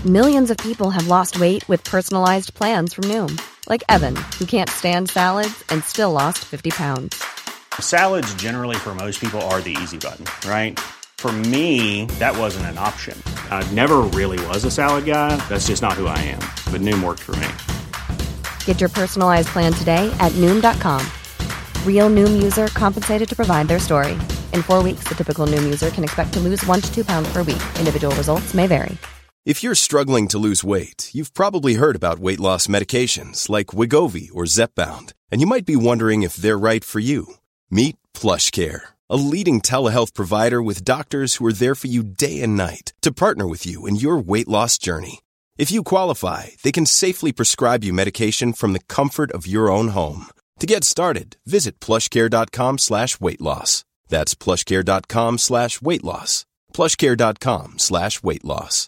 Millions of people have lost weight with personalized plans from Noom. Like Evan, who can't stand salads and still lost 50 pounds. Salads generally for most people are the easy button, right? For me, that wasn't an option. I never really was a salad guy. That's just not who I am. But Noom worked for me. Get your personalized plan today at Noom.com. Real Noom user compensated to provide their story. In 4 weeks, the typical Noom user can expect to lose 1 to 2 pounds per week. Individual results may vary. If you're struggling to lose weight, you've probably heard about weight loss medications like Wegovy or Zepbound, and you might be wondering if they're right for you. Meet PlushCare, a leading telehealth provider with doctors who are there for you day and night to partner with you in your weight loss journey. If you qualify, they can safely prescribe you medication from the comfort of your own home. To get started, visit plushcare.com/weightloss. That's plushcare.com/weightloss. plushcare.com/weightloss.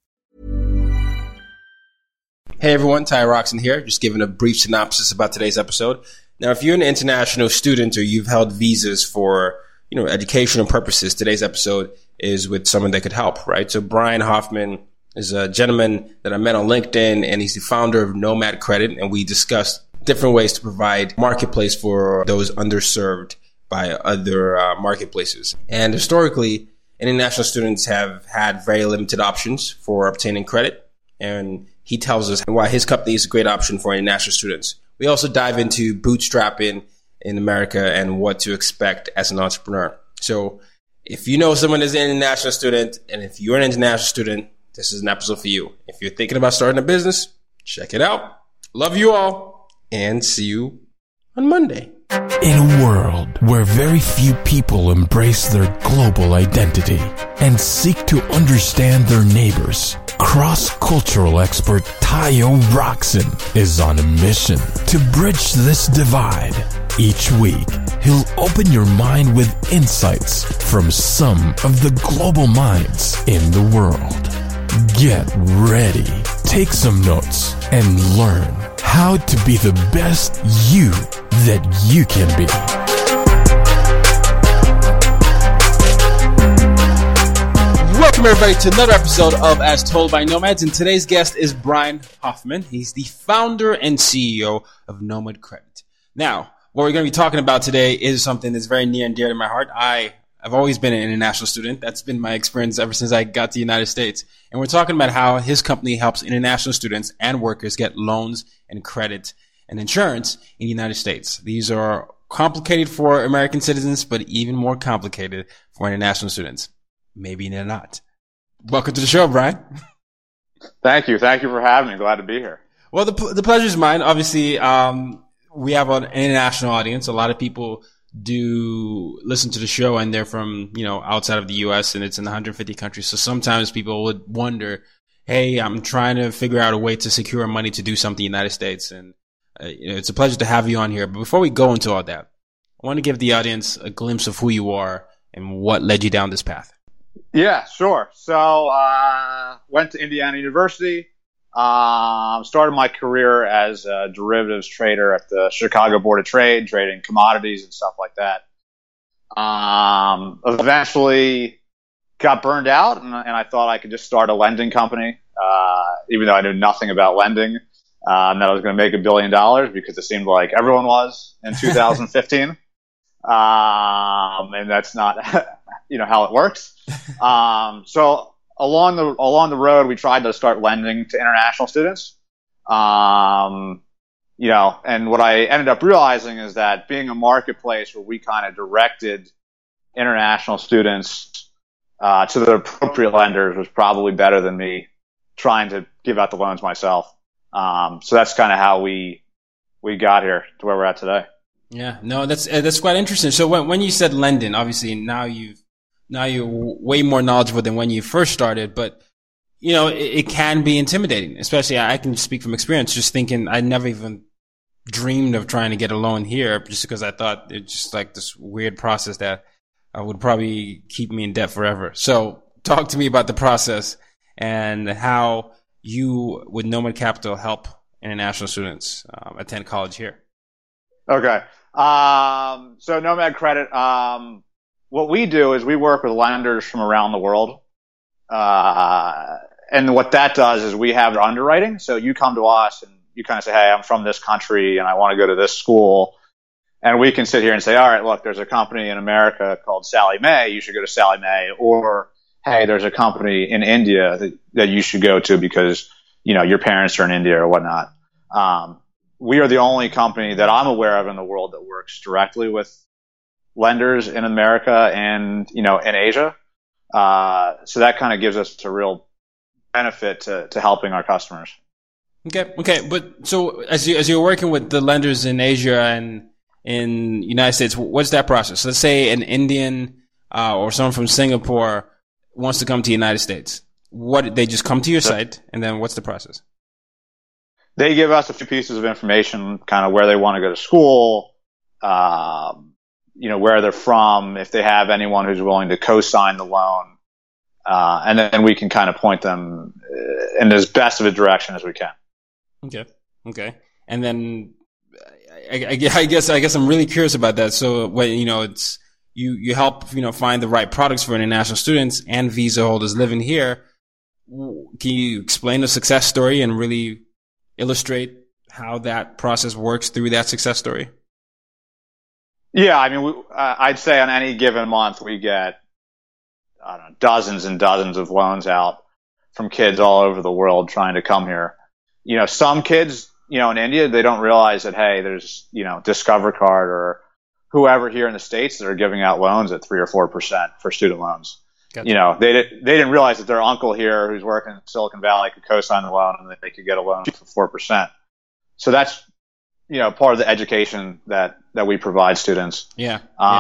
Hey everyone, Ty Roxon here, just giving a brief synopsis about today's episode. Now, if you're an international student or you've held visas for, educational purposes, today's episode is with someone that could help, right? So Brian Hoffman is a gentleman that I met on LinkedIn, and he's the founder of Nomad Credit, and we discussed different ways to provide marketplace for those underserved by other marketplaces. And historically, international students have had very limited options for obtaining credit, and he tells us why his company is a great option for international students. We also dive into bootstrapping in America and what to expect as an entrepreneur. So if you know someone is an international student, and if you're an international student, this is an episode for you. If you're thinking about starting a business, check it out. Love you all, and see you on Monday. In a world where very few people embrace their global identity and seek to understand their neighbors, cross-cultural expert Tayo Roxon is on a mission to bridge this divide. Each week, he'll open your mind with insights from some of the global minds in the world. Get ready, take some notes, and learn how to be the best you that you can be. Welcome everybody to another episode of As Told by Nomads, and today's guest is Brian Hoffman. He's the founder and CEO of Nomad Credit. Now, what we're going to be talking about today is something that's very near and dear to my heart. I've always been an international student. That's been my experience ever since I got to the United States. And we're talking about how his company helps international students and workers get loans and credit and insurance in the United States. These are complicated for American citizens, but even more complicated for international students. Maybe they're not. Welcome to the show, Brian. Thank you. Thank you for having me. Glad to be here. Well, the pleasure is mine. Obviously, we have an international audience. A lot of people do listen to the show, and they're from, outside of the U.S., and it's in 150 countries. So sometimes people would wonder, hey, I'm trying to figure out a way to secure money to do something in the United States. And it's a pleasure to have you on here. But before we go into all that, I want to give the audience a glimpse of who you are and what led you down this path. Yeah, sure. So went to Indiana University, started my career as a derivatives trader at the Chicago Board of Trade, trading commodities and stuff like that. Eventually got burned out, and I thought I could just start a lending company, even though I knew nothing about lending, and that I was going to make $1 billion because it seemed like everyone was in 2015. And that's not, how it works. So along the road, we tried to start lending to international students. And what I ended up realizing is that being a marketplace where we kind of directed international students, to the appropriate lenders was probably better than me trying to give out the loans myself. So that's kind of how we got here to where we're at today. Yeah, no, that's quite interesting. So when you said lending, obviously now you're way more knowledgeable than when you first started, but it can be intimidating, especially I can speak from experience, just thinking I never even dreamed of trying to get a loan here just because I thought it's just like this weird process that would probably keep me in debt forever. So talk to me about the process and how you with Nomad Capital help international students attend college here. Okay. So Nomad Credit, what we do is we work with lenders from around the world. and what that does is we have underwriting. So you come to us and you kind of say, hey, I'm from this country and I want to go to this school. And we can sit here and say, all right, look, there's a company in America called Sallie Mae. You should go to Sallie Mae. Or, hey, there's a company in India that you should go to because, your parents are in India or whatnot. We are the only company that I'm aware of in the world that works directly with lenders in America and, in Asia. So that kind of gives us a real benefit to helping our customers. Okay. But so as you're working with the lenders in Asia and in United States, what's that process? Let's say an Indian or someone from Singapore wants to come to the United States. They just come to your site, and then what's the process? They give us a few pieces of information, kind of where they want to go to school, where they're from, if they have anyone who's willing to co-sign the loan, and then we can kind of point them in as best of a direction as we can. Okay. And then I guess I'm really curious about that. So when it's you help find the right products for international students and visa holders living here. Can you explain the success story and really illustrate how that process works through that success story? Yeah, I mean, I'd say on any given month we get dozens and dozens of loans out from kids all over the world trying to come here. Some kids, in India, they don't realize that, hey, there's, Discover Card or whoever here in the States that are giving out loans at 3 or 4% for student loans. Gotcha. They didn't realize that their uncle here who's working in Silicon Valley could co-sign the loan and that they could get a loan for 4%. So that's, part of the education that we provide students. Yeah.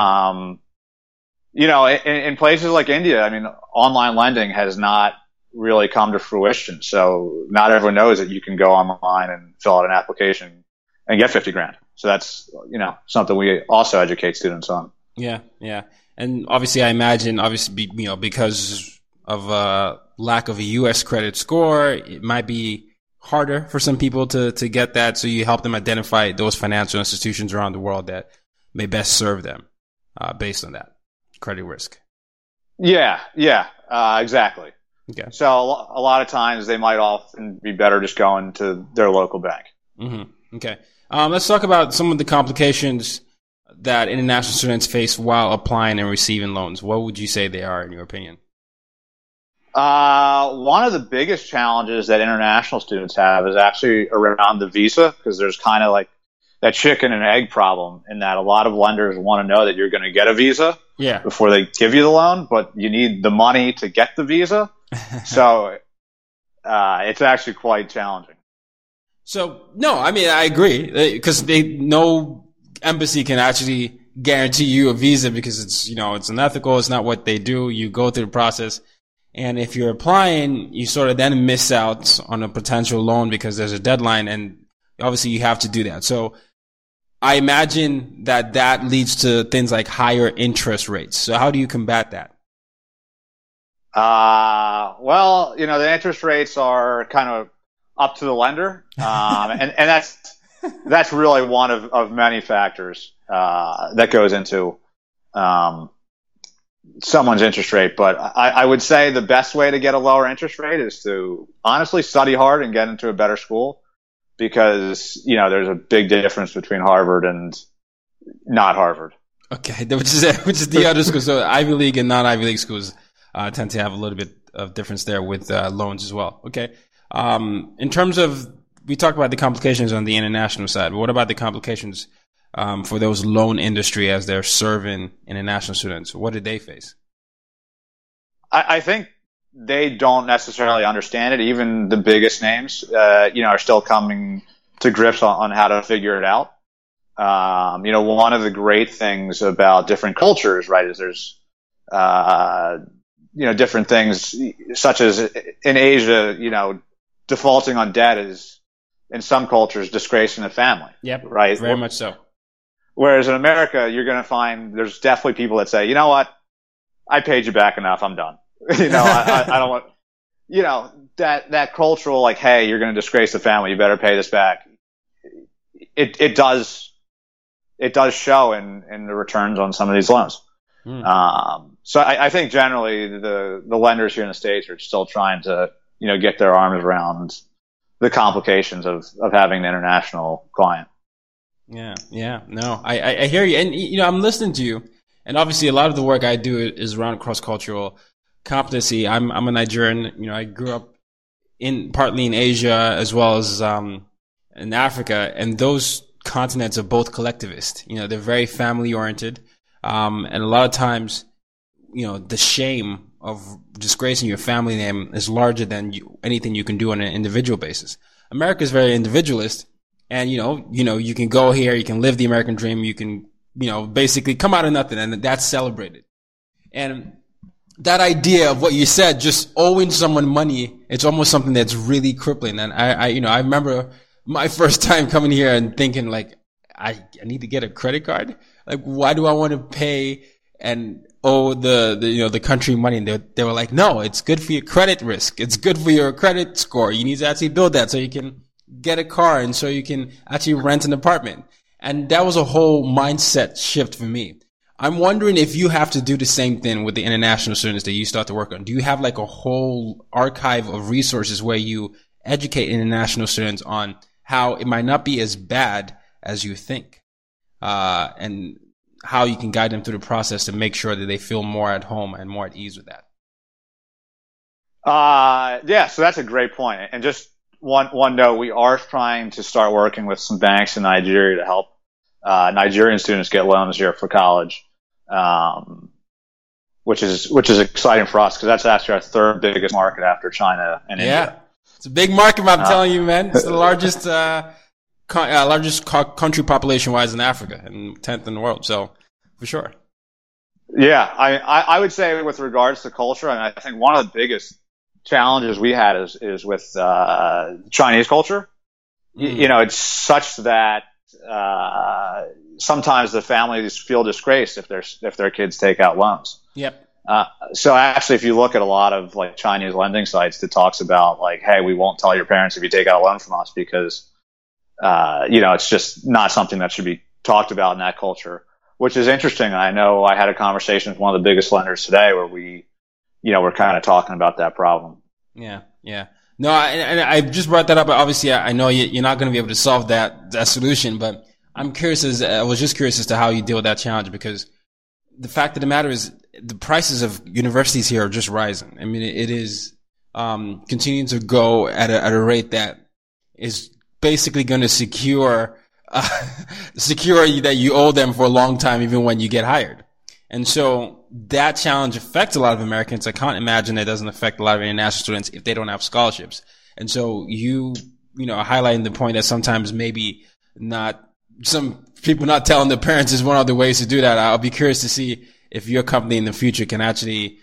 In places like India, I mean, online lending has not really come to fruition. So not everyone knows that you can go online and fill out an application and get $50,000. So that's, something we also educate students on. Yeah. And obviously I imagine, because of lack of a U.S. credit score, it might be harder for some people to get that. So you help them identify those financial institutions around the world that may best serve them, based on that credit risk. Yeah, exactly. Okay. So a lot of times they might often be better just going to their local bank. Mm-hmm. Okay. Let's talk about some of the complications that international students face while applying and receiving loans. What would you say they are, in your opinion? One of the biggest challenges that international students have is actually around the visa, because there's kind of like that chicken and egg problem in that a lot of lenders want to know that you're going to get a visa before they give you the loan, but you need the money to get the visa. So it's actually quite challenging. So, no, I mean, I agree, because no embassy can actually guarantee you a visa because it's, it's unethical. It's not what they do. You go through the process. And if you're applying, you sort of then miss out on a potential loan because there's a deadline, and obviously you have to do that. So I imagine that leads to things like higher interest rates. So how do you combat that? Well, the interest rates are kind of up to the lender. And that's really one of many factors, that goes into, someone's interest rate. But I would say the best way to get a lower interest rate is to honestly study hard and get into a better school, because, there's a big difference between Harvard and not Harvard. Okay. Which is the other school. So Ivy League and non-Ivy League schools, tend to have a little bit of difference there with, loans as well. Okay. In terms of, we talked about the complications on the international side, but what about the complications for those loan industry as they're serving international students? What did they face? I think they don't necessarily understand it. Even the biggest names, are still coming to grips on how to figure it out. One of the great things about different cultures, right, is there's, different things such as in Asia, defaulting on debt is in some cultures disgracing the family. Yep. Right. Very much so. Whereas in America, you're going to find there's definitely people that say, you know what, I paid you back enough. I'm done. I don't want, that cultural, like, hey, you're going to disgrace the family. You better pay this back. It does show in the returns on some of these loans. So I think generally the lenders here in the States are still trying to, get their arms around the complications of having an international client. Yeah. No, I hear you. And, I'm listening to you. And obviously a lot of the work I do is around cross-cultural competency. I'm a Nigerian. I grew up partly in Asia as well as in Africa. And those continents are both collectivist. They're very family-oriented. And a lot of times, the shame of disgracing your family name is larger than anything you can do on an individual basis. America is very individualist. And, you can go here, you can live the American dream, you can, basically come out of nothing, and that's celebrated. And that idea of what you said, just owing someone money, it's almost something that's really crippling. And I remember my first time coming here and thinking like, I need to get a credit card. Like, why do I want to pay and owe the country money? And they were like, no, it's good for your credit risk. It's good for your credit score. You need to actually build that so you can get a car and so you can actually rent an apartment. And that was a whole mindset shift for me. I'm wondering if you have to do the same thing with the international students that you start to work on. Do you have like a whole archive of resources where you educate international students on how it might not be as bad as you think, and how you can guide them through the process to make sure that they feel more at home and more at ease with that? Yeah, so that's a great point. And just one note, we are trying to start working with some banks in Nigeria to help Nigerian students get loans here for college, which is exciting for us because that's actually our third biggest market after China and India. It's a big market, I'm telling you, man. It's the largest country population-wise in Africa and 10th in the world, so for sure. Yeah, I would say with regards to culture, and I think one of the biggest challenges we had is with Chinese culture. It's such that sometimes the families feel disgraced if their kids take out loans. Yep. So actually, if you look at a lot of like Chinese lending sites that talks about like, hey, we won't tell your parents if you take out a loan from us because it's just not something that should be talked about in that culture, which is interesting. And I know I had a conversation with one of the biggest lenders today where we're kind of talking about that problem. Yeah. No, I just brought that up. Obviously, I know you're not going to be able to solve that solution, but I was just curious as to how you deal with that challenge, because the fact of the matter is the prices of universities here are just rising. I mean, it is continuing to go at a rate that is basically going to secure that you owe them for a long time, even when you get hired. And so that challenge affects a lot of Americans. I can't imagine it doesn't affect a lot of international students if they don't have scholarships. And so you highlighting the point that sometimes maybe some people not telling their parents is one of the ways to do that. I'll be curious to see if your company in the future can actually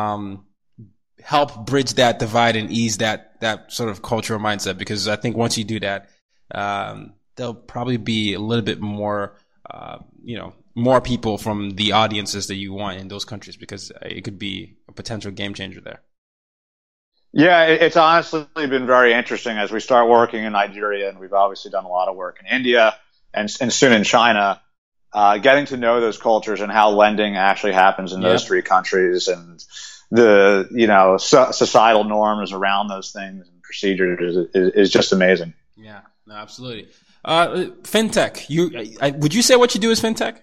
help bridge that divide and ease that sort of cultural mindset, because I think once you do that, there'll probably be a little bit more, more people from the audiences that you want in those countries, because it could be a potential game changer there. Yeah, it's honestly been very interesting as we start working in Nigeria, and we've obviously done a lot of work in India and soon in China, getting to know those cultures and how lending actually happens in those three countries, and the societal norms around those things and procedures is just amazing. Yeah, no, absolutely. Fintech. Would you say what you do is fintech?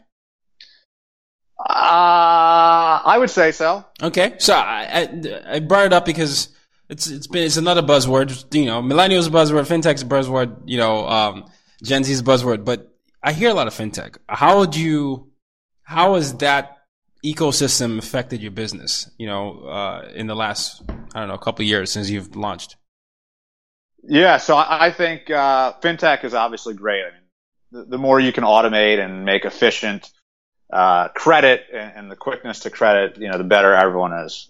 I would say so. Okay, so I brought it up because it's another buzzword. Millennials a buzzword, fintech's a buzzword. Gen Z's a buzzword, but I hear a lot of fintech. How has that ecosystem affected your business? In the last couple of years since you've launched. Yeah, so I think fintech is obviously great. I mean, the more you can automate and make efficient credit and the quickness to credit, the better everyone is.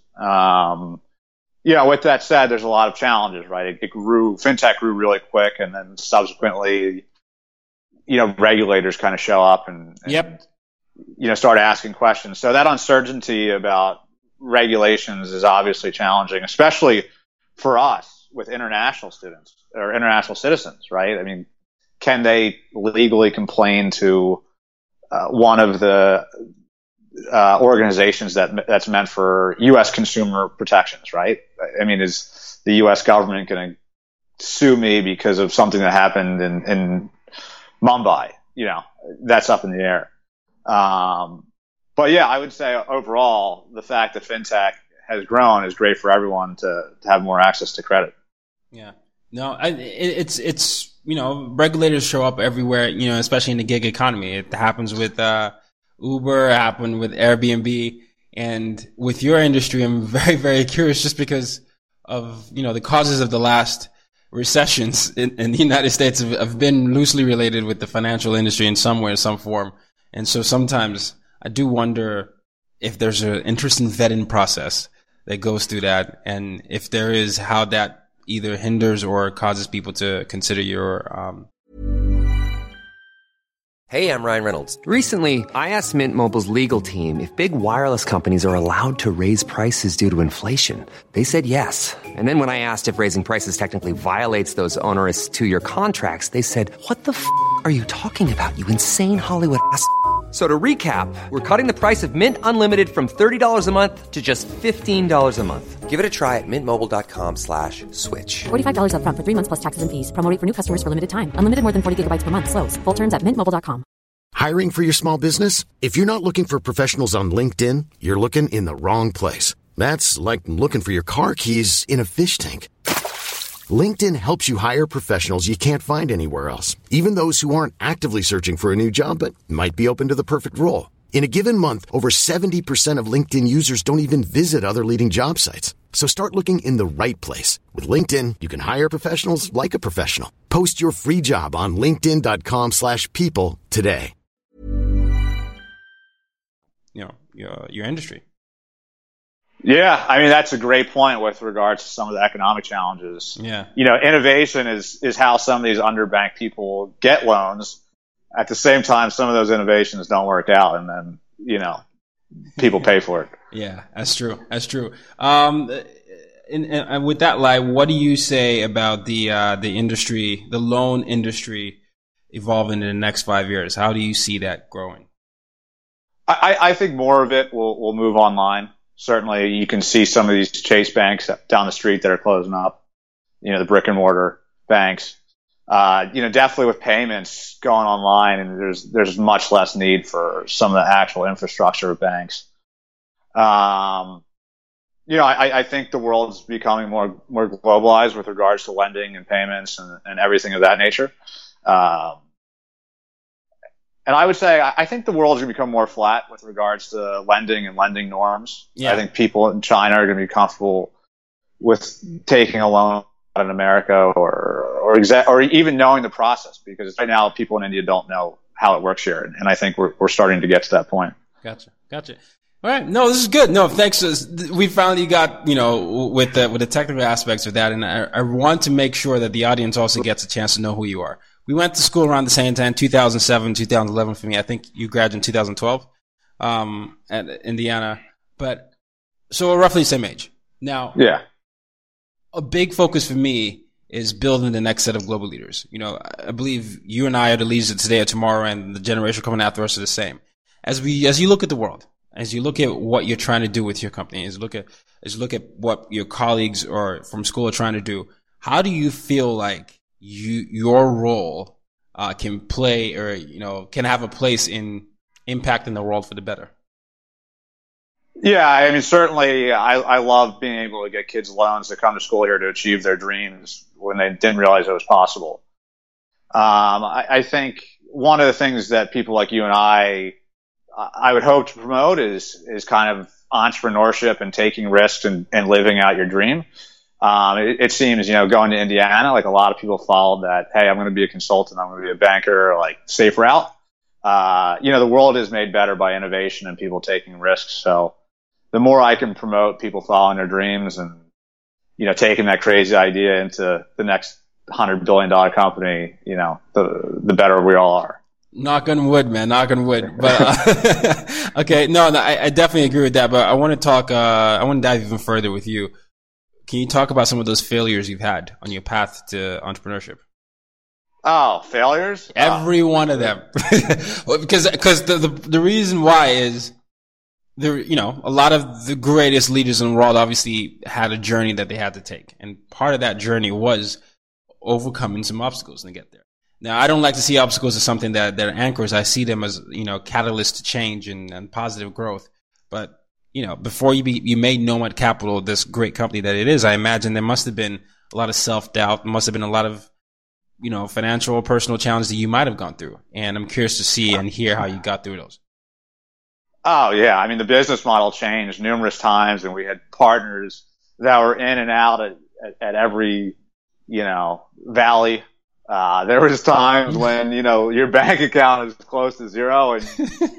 With that said, there's a lot of challenges, right? Fintech grew really quick, and then subsequently, regulators kind of show up and start asking questions. So that uncertainty about regulations is obviously challenging, especially for us with international students or international citizens, right? I mean, can they legally complain to one of the organizations that's meant for U.S. consumer protections, right? I mean, is the U.S. government going to sue me because of something that happened in Mumbai? You know, that's up in the air. But yeah, I would say overall, the fact that fintech has grown is great for everyone to have more access to credit. Yeah. No, it's, you know, regulators show up everywhere, you know, especially in the gig economy. It happens with, Uber, it happened with Airbnb, and with your industry, I'm very, very curious just because of, you know, the causes of the last recessions in the United States have been loosely related with the financial industry in some way or some form. And so sometimes I do wonder if there's an interesting vetting process that goes through that, and if there is, how that either hinders or causes people to consider your Hey, I'm Ryan Reynolds. Recently, I asked Mint Mobile's legal team if big wireless companies are allowed to raise prices due to inflation. They said yes. And then when I asked if raising prices technically violates those onerous 2-year contracts, they said, "What the f*** are you talking about, you insane Hollywood ass?" So to recap, we're cutting the price of Mint Unlimited from $30 a month to just $15 a month. Give it a try at mintmobile.com/switch. $45 up front for 3 months plus taxes and fees. Promo rate for new customers for limited time. Unlimited more than 40 gigabytes per month. Slows full terms at mintmobile.com. Hiring for your small business? If you're not looking for professionals on LinkedIn, you're looking in the wrong place. That's like looking for your car keys in a fish tank. LinkedIn helps you hire professionals you can't find anywhere else, even those who aren't actively searching for a new job but might be open to the perfect role. In a given month, over 70% of LinkedIn users don't even visit other leading job sites. So start looking in the right place. With LinkedIn, you can hire professionals like a professional. Post your free job on linkedin.com/people today. you know, your industry. Yeah, I mean, that's a great point with regards to some of the economic challenges. Yeah. You know, innovation is how some of these underbanked people get loans. At the same time, some of those innovations don't work out, and then, you know, people pay for it. Yeah, that's true. That's true. And with that light, what do you say about the industry, the loan industry evolving in the next 5 years? How do you see that growing? I think more of it will move online. Certainly, you can see some of these Chase banks down the street that are closing up, you know, the brick and mortar banks. You know, definitely with payments going online, and there's much less need for some of the actual infrastructure of banks. You know, I think the world's becoming more globalized with regards to lending and payments and everything of that nature. And I would say I think the world's going to become more flat with regards to lending and lending norms. Yeah. I think people in China are going to be comfortable with taking a loan in America or even knowing the process, because right now people in India don't know how it works here, and I think we're starting to get to that point. Gotcha. All right, no, this is good. No, thanks. We finally got, you know, with the technical aspects of that, and I want to make sure that the audience also gets a chance to know who you are. We went to school around the same time, 2007, 2011 for me. I think you graduated in 2012 at Indiana, but so we're roughly the same age. Now, yeah, a big focus for me is building the next set of global leaders. You know, I believe you and I are the leaders of today or tomorrow, and the generation coming after us are the same. As you look at the world, as you look at what you're trying to do with your company, as you look at what your colleagues or from school are trying to do, how do you feel like your role can play, or, you know, can have a place in impacting the world for the better? Yeah, I mean, certainly I love being able to get kids loans to come to school here to achieve their dreams when they didn't realize it was possible. I think one of the things that people like you and I would hope to promote is kind of entrepreneurship and taking risks and living out your dream. It seems, you know, going to Indiana, like a lot of people followed that, hey, I'm going to be a consultant, I'm going to be a banker, like safe route. You know, the world is made better by innovation and people taking risks. So the more I can promote people following their dreams and, you know, taking that crazy idea into the next $100 billion company, you know, the better we all are. Knock on wood, man. Knock on wood. But, okay. No, I definitely agree with that. But I want to talk, I want to dive even further with you. Can you talk about some of those failures you've had on your path to entrepreneurship? Oh, failures? Every one of them. Because the reason why is a lot of the greatest leaders in the world obviously had a journey that they had to take. And part of that journey was overcoming some obstacles to get there. Now, I don't like to see obstacles as something that are anchors. I see them as, catalysts to change and positive growth. But, before you made Nomad Capital this great company that it is, I imagine there must have been a lot of self-doubt, must have been a lot of, financial or personal challenges that you might have gone through. And I'm curious to see and hear how you got through those. Oh, yeah. I mean, the business model changed numerous times, and we had partners that were in and out at every, valley. There was times when, your bank account is close to zero and,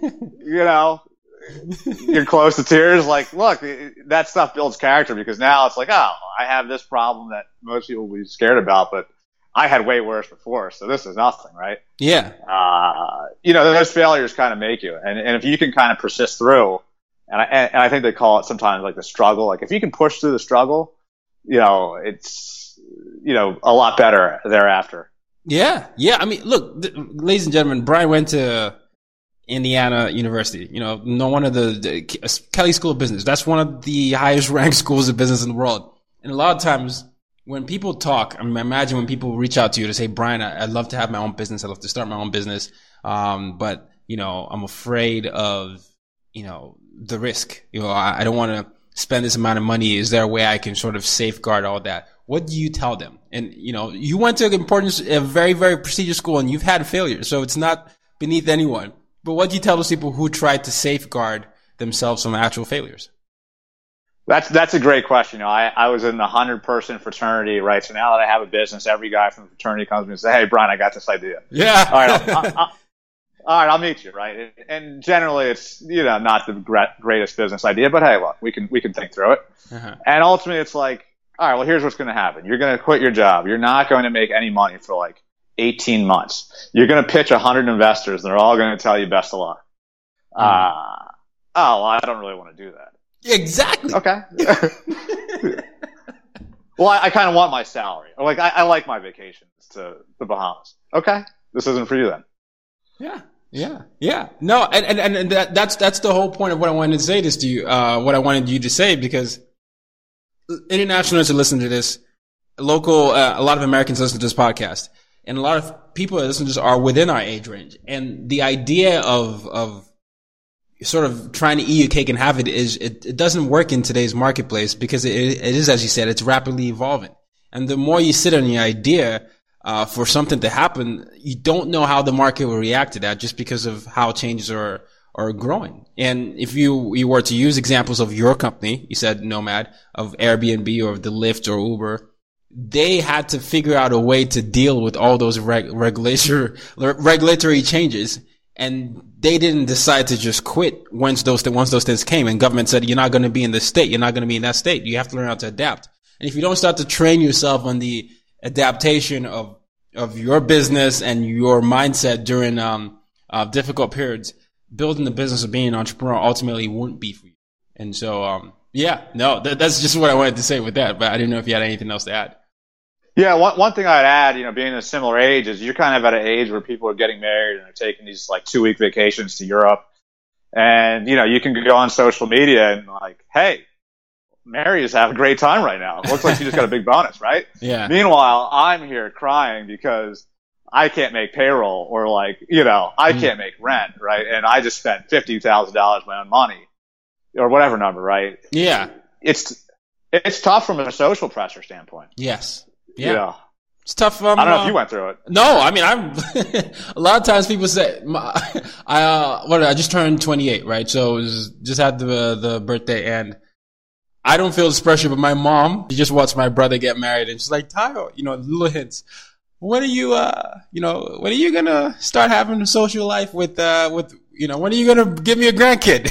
you're close to tears. Like, look, that stuff builds character, because now it's like, oh, I have this problem that most people will be scared about, but I had way worse before, so this is nothing, right? Yeah. Those failures kind of make you. And if you can kind of persist through, and I think they call it sometimes like the struggle. Like, if you can push through the struggle, it's, a lot better thereafter. Yeah. Yeah. I mean, look, ladies and gentlemen, Brian went to Indiana University, one of the Kelley School of Business. That's one of the highest ranked schools of business in the world. And a lot of times when people talk, I mean, imagine when people reach out to you to say, Brian, I'd love to have my own business. I'd love to start my own business. But, I'm afraid of, the risk. I don't want to spend this amount of money. Is there a way I can sort of safeguard all that? What do you tell them? And, you went to a very, very prestigious school, and you've had failures, so it's not beneath anyone. But what do you tell those people who try to safeguard themselves from actual failures? That's a great question. I was in the 100-person fraternity, right? So now that I have a business, every guy from the fraternity comes to me and says, hey, Brian, I got this idea. Yeah. All right, I'll meet you, right? And generally it's, not the greatest business idea, but hey, look, we can think through it. Uh-huh. And ultimately it's like, all right, well, here's what's going to happen. You're going to quit your job. You're not going to make any money for like 18 months. You're going to pitch 100 investors, and they're all going to tell you best of luck. Well, I don't really want to do that. Exactly. Okay. Well, I kind of want my salary. Like, I like my vacations to the Bahamas. Okay. This isn't for you then. Yeah. No, and that's the whole point of what I wanted to say this to you, what I wanted you to say, because internationals are listening to this, a lot of Americans listen to this podcast, and a lot of people that listen to this are within our age range. And the idea of sort of trying to eat a cake and have it it doesn't work in today's marketplace, because it is, as you said, it's rapidly evolving. And the more you sit on the idea, for something to happen, you don't know how the market will react to that, just because of how changes are growing. And if you were to use examples of your company, you said Nomad, of Airbnb or of the Lyft or Uber, they had to figure out a way to deal with all those regulatory changes. And they didn't decide to just quit once those things came, and government said, you're not going to be in this state. You're not going to be in that state. You have to learn how to adapt. And if you don't start to train yourself on the adaptation of your business and your mindset during, difficult periods, building the business of being an entrepreneur ultimately wouldn't be for you. And so, that's just what I wanted to say with that, but I didn't know if you had anything else to add. Yeah, one thing I'd add, being a similar age, is you're kind of at an age where people are getting married and are taking these like 2-week vacations to Europe. And, you can go on social media and like, hey, Mary is having a great time right now. It looks like she just got a big bonus, right? Yeah. Meanwhile, I'm here crying because I can't make payroll, or like, I can't make rent, right? And I just spent $50,000 of my own money, or whatever number, right? Yeah. It's tough from a social pressure standpoint. Yes. Yeah. It's tough. I don't know if you went through it. No, I mean, a lot of times people say, I just turned 28, right? So just had the birthday, and I don't feel this pressure, but my mom, she just watched my brother get married, and she's like, Tayo, little hints. When are you, when are you gonna start having a social life with, when are you gonna give me a grandkid?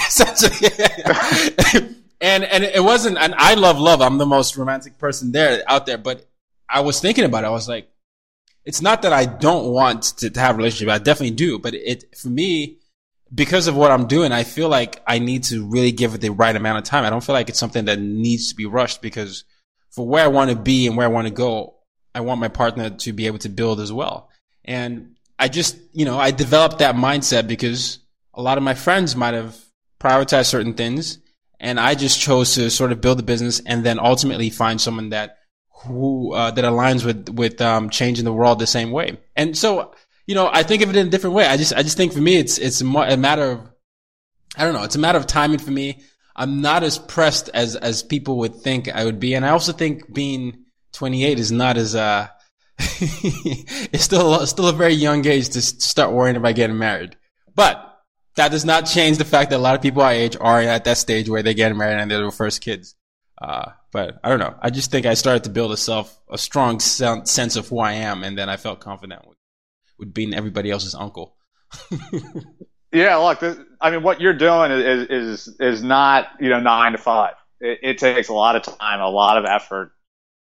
and it wasn't, and I love. I'm the most romantic person out there, but I was thinking about it. I was like, it's not that I don't want to have a relationship. I definitely do. But for me, because of what I'm doing, I feel like I need to really give it the right amount of time. I don't feel like it's something that needs to be rushed, because for where I want to be and where I want to go, I want my partner to be able to build as well. And I just, I developed that mindset because a lot of my friends might have prioritize certain things. And I just chose to sort of build a business and then ultimately find someone that aligns with changing the world the same way. And so, I think of it in a different way. I just think for me, it's a matter of, I don't know, it's a matter of timing for me. I'm not as pressed as people would think I would be. And I also think being 28 is not as, it's still a very young age to start worrying about getting married. But that does not change the fact that a lot of people our age are at that stage where they're getting married and they're their first kids. But I don't know. I just think I started to build a strong sense of who I am, and then I felt confident with being everybody else's uncle. Yeah, look, what you're doing is not 9 to 5. It takes a lot of time, a lot of effort.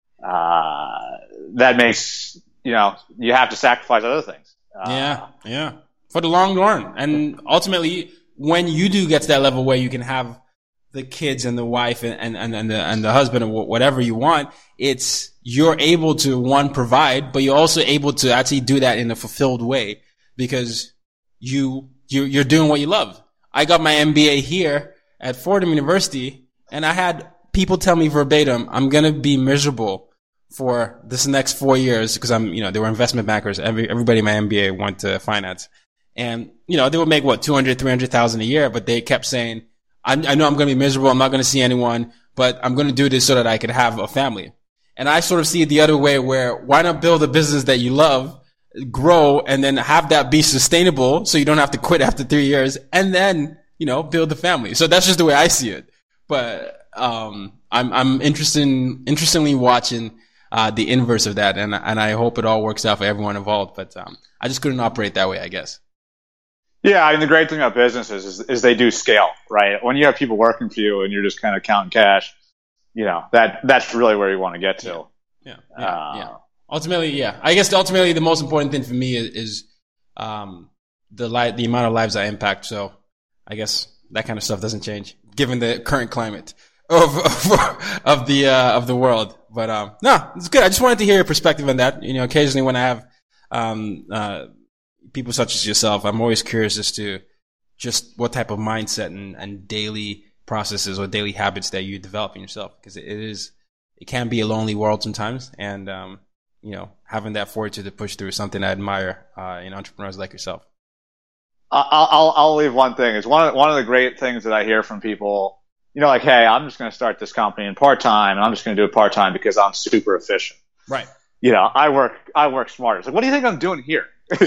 That makes you have to sacrifice other things. Yeah, for the long run, and ultimately, when you do get to that level where you can have the kids and the wife and the husband or whatever you want, you're able to provide, but you're also able to actually do that in a fulfilled way because you're doing what you love. I got my MBA here at Fordham University, and I had people tell me verbatim, I'm going to be miserable for this next 4 years because they were investment bankers. Everybody in my MBA went to finance. And, they would make $200,000-$300,000 a year, but they kept saying, I know I'm going to be miserable. I'm not going to see anyone, but I'm going to do this so that I could have a family. And I sort of see it the other way where why not build a business that you love, grow, and then have that be sustainable so you don't have to quit after 3 years and then, build a family. So that's just the way I see it. But, I'm interestingly watching, the inverse of that. And I hope it all works out for everyone involved. But, I just couldn't operate that way, I guess. Yeah, the great thing about businesses is they do scale, right? When you have people working for you and you're just kind of counting cash, that's really where you want to get to. Yeah. Ultimately, yeah. I guess ultimately the most important thing for me is the amount of lives I impact. So I guess that kind of stuff doesn't change given the current climate of the world. But no, it's good. I just wanted to hear your perspective on that. Occasionally when I have people such as yourself, I'm always curious as to just what type of mindset and daily processes or daily habits that you develop in yourself, because it can be a lonely world sometimes, and having that fortitude to push through is something I admire in entrepreneurs like yourself. I'll leave one thing. It's one of the great things that I hear from people. Like, hey, I'm just going to start this company in part time, and I'm just going to do it part time because I'm super efficient. Right. I work smarter. It's like, what do you think I'm doing here?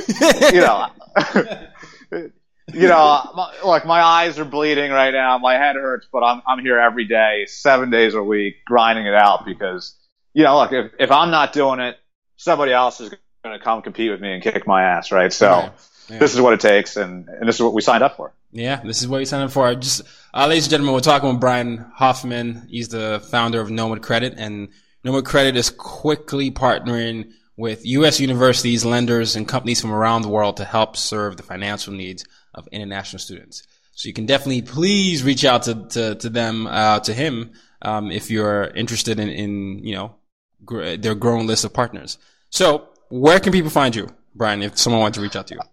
Like my eyes are bleeding right now. My head hurts, but I'm here every day, 7 days a week, grinding it out because, look, if I'm not doing it, somebody else is going to come compete with me and kick my ass, right? So This is what it takes, and this is what we signed up for. Yeah, this is what you signed up for. Just, ladies and gentlemen, we're talking with Brian Hoffman. He's the founder of Nomad Credit, and Nomad Credit is quickly partnering with U.S. universities, lenders, and companies from around the world to help serve the financial needs of international students. So you can definitely please reach out to them, to him, if you're interested in their growing list of partners. So where can people find you, Brian, if someone wants to reach out to you?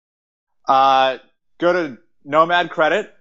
Go to Nomad Credit,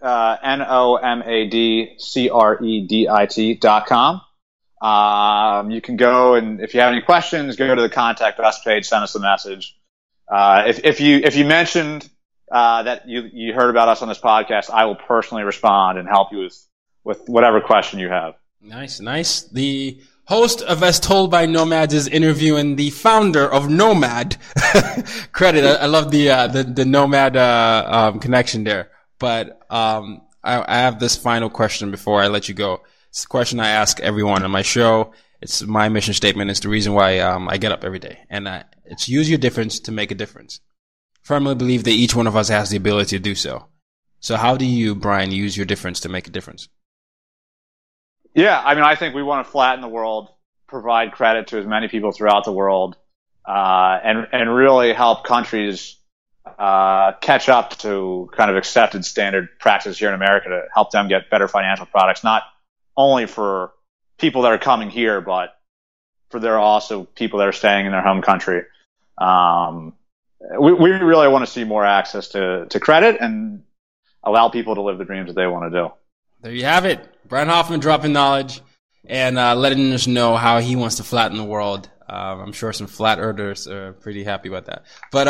NOMADCREDIT.com. You can go, and if you have any questions, go to the contact us page, send us a message. If you mentioned that you heard about us on this podcast, I will personally respond and help you with whatever question you have. Nice. The host of As Told by Nomads is interviewing the founder of Nomad Credit. I love the Nomad connection there. But I have this final question before I let you go. It's a question I ask everyone on my show. It's my mission statement. It's the reason why I get up every day. And it's use your difference to make a difference. Firmly believe that each one of us has the ability to do so. So how do you, Brian, use your difference to make a difference? Yeah, I think we want to flatten the world, provide credit to as many people throughout the world, and really help countries catch up to kind of accepted standard practice here in America to help them get better financial products, not only for people that are coming here, but for there are also people that are staying in their home country. We really want to see more access to credit, and allow people to live the dreams that they want to do. There you have it. Brian Hoffman dropping knowledge and letting us know how he wants to flatten the world. I'm sure some flat earthers are pretty happy about that. But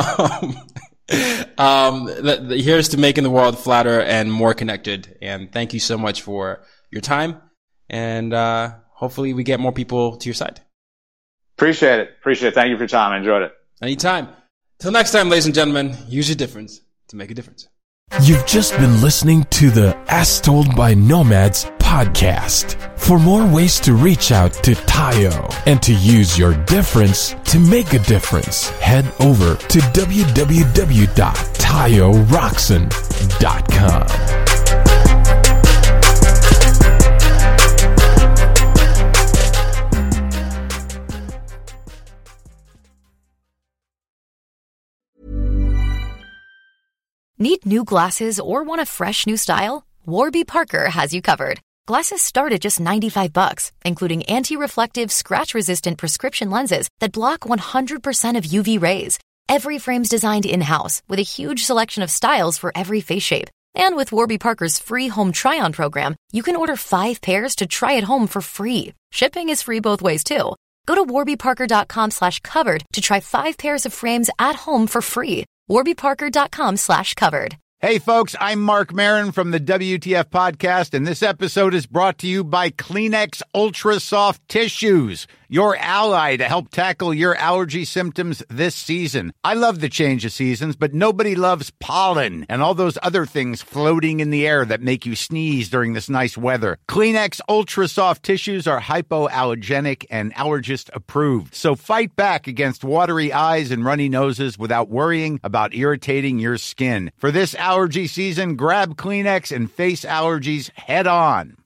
here's to making the world flatter and more connected. And thank you so much for your time. And hopefully we get more people to your side. Appreciate it. Thank you for your time. I enjoyed it. Anytime. Till next time, ladies and gentlemen, use your difference to make a difference. You've just been listening to the As Told by Nomads podcast. For more ways to reach out to Tayo and to use your difference to make a difference, head over to www.tayoroxen.com. Need new glasses or want a fresh new style? Warby Parker has you covered. Glasses start at just $95, including anti-reflective, scratch-resistant prescription lenses that block 100% of UV rays. Every frame's designed in-house with a huge selection of styles for every face shape. And with Warby Parker's free home try-on program, you can order 5 pairs to try at home for free. Shipping is free both ways, too. Go to warbyparker.com/covered to try 5 pairs of frames at home for free. warbyparker.com/covered. Hey folks, I'm Mark Maron from the WTF podcast, and this episode is brought to you by Kleenex Ultra Soft Tissues, your ally to help tackle your allergy symptoms this season. I love the change of seasons, but nobody loves pollen and all those other things floating in the air that make you sneeze during this nice weather. Kleenex Ultra Soft Tissues are hypoallergenic and allergist approved, so fight back against watery eyes and runny noses without worrying about irritating your skin. For this allergy season, grab Kleenex and face allergies head on.